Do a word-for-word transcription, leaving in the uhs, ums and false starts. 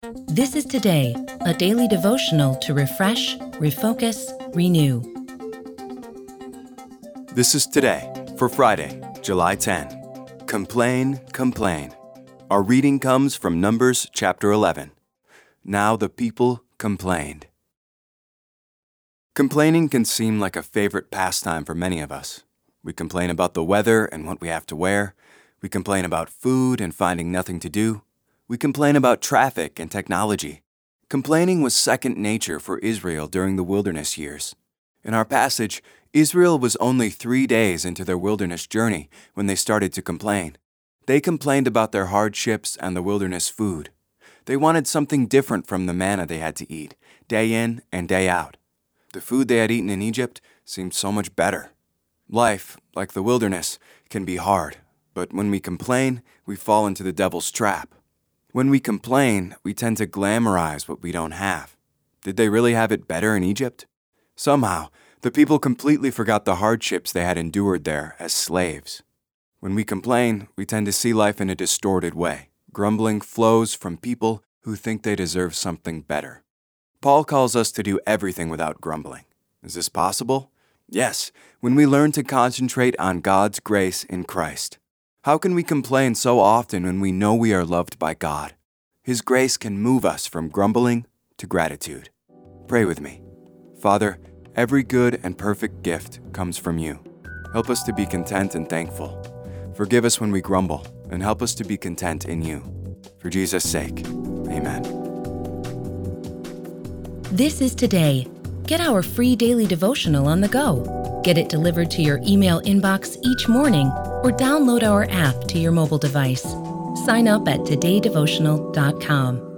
This is Today, a daily devotional to refresh, refocus, renew. This is Today for Friday, July tenth. Complain, complain. Our reading comes from Numbers chapter eleven. Now the people complained. Complaining can seem like a favorite pastime for many of us. We complain about the weather and what we have to wear. We complain about food and finding nothing to do. We complain about traffic and technology. Complaining was second nature for Israel during the wilderness years. In our passage, Israel was only three days into their wilderness journey when they started to complain. They complained about their hardships and the wilderness food. They wanted something different from the manna they had to eat, day in and day out. The food they had eaten in Egypt seemed so much better. Life, like the wilderness, can be hard, but when we complain, we fall into the devil's trap. When we complain, we tend to glamorize what we don't have. Did they really have it better in Egypt? Somehow, the people completely forgot the hardships they had endured there as slaves. When we complain, we tend to see life in a distorted way. Grumbling flows from people who think they deserve something better. Paul calls us to do everything without grumbling. Is this possible? Yes, when we learn to concentrate on God's grace in Christ. How can we complain so often when we know we are loved by God? His grace can move us from grumbling to gratitude. Pray with me. Father, every good and perfect gift comes from you. Help us to be content and thankful. Forgive us when we grumble, and help us to be content in you. For Jesus' sake, amen. This is Today. Get our free daily devotional on the go. Get it delivered to your email inbox each morning or download our app to your mobile device. Sign up at today devotional dot com.